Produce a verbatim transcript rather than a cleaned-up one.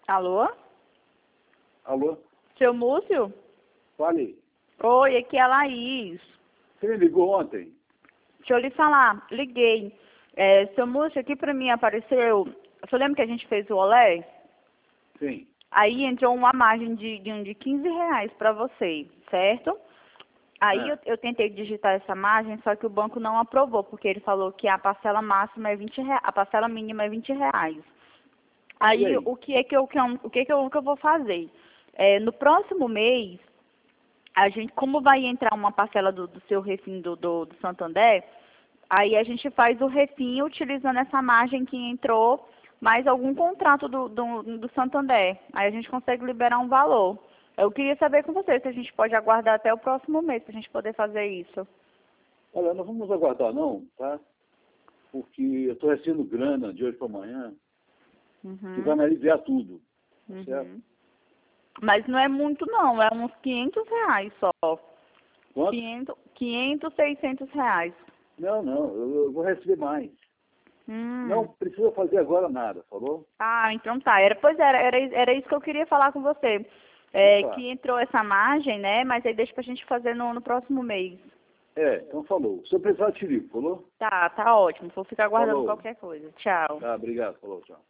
Alô? Alô? Seu Múcio? Fale. Oi, aqui é a Laís. Você me ligou ontem? Deixa eu lhe falar, liguei. É, seu Múcio, aqui pra mim apareceu... Você lembra que a gente fez o olé? Sim. Aí entrou uma margem de, de, de quinze reais pra você, certo? Aí É. eu, eu tentei digitar essa margem, só que o banco não aprovou, porque ele falou que a parcela máxima é vinte reais, a parcela mínima é vinte reais. Aí, E aí? o que é que eu, que eu- o que é que eu, o que eu vou fazer? É, no próximo mês, a gente, como vai entrar uma parcela do, do seu refim do, do, do Santander, aí a gente faz o refim utilizando essa margem que entrou, mais algum contrato do, do, do Santander. Aí a gente consegue liberar um valor. Eu queria saber com você se a gente pode aguardar até o próximo mês para a gente poder fazer isso. Olha, não vamos aguardar não, tá? Porque eu estou recebendo grana de hoje para amanhã, que vai Uhum, me aliviar tudo, tá certo? uhum. Mas não é muito não, é uns quinhentos reais só. Quanto? quinhentos, quinhentos, seiscentos reais. Não, não, eu, eu vou receber mais. Não Hum. precisa fazer agora nada, falou? Ah, então tá. Era, pois era, era, era isso que eu queria falar com você. Então É, tá. que entrou essa margem, né? Mas aí deixa pra gente fazer no, no próximo mês. É, então falou. Se eu precisar, te ligo, falou? Tá, tá ótimo. Vou ficar aguardando Falou. qualquer coisa. Tchau. Tá, obrigado, falou, tchau.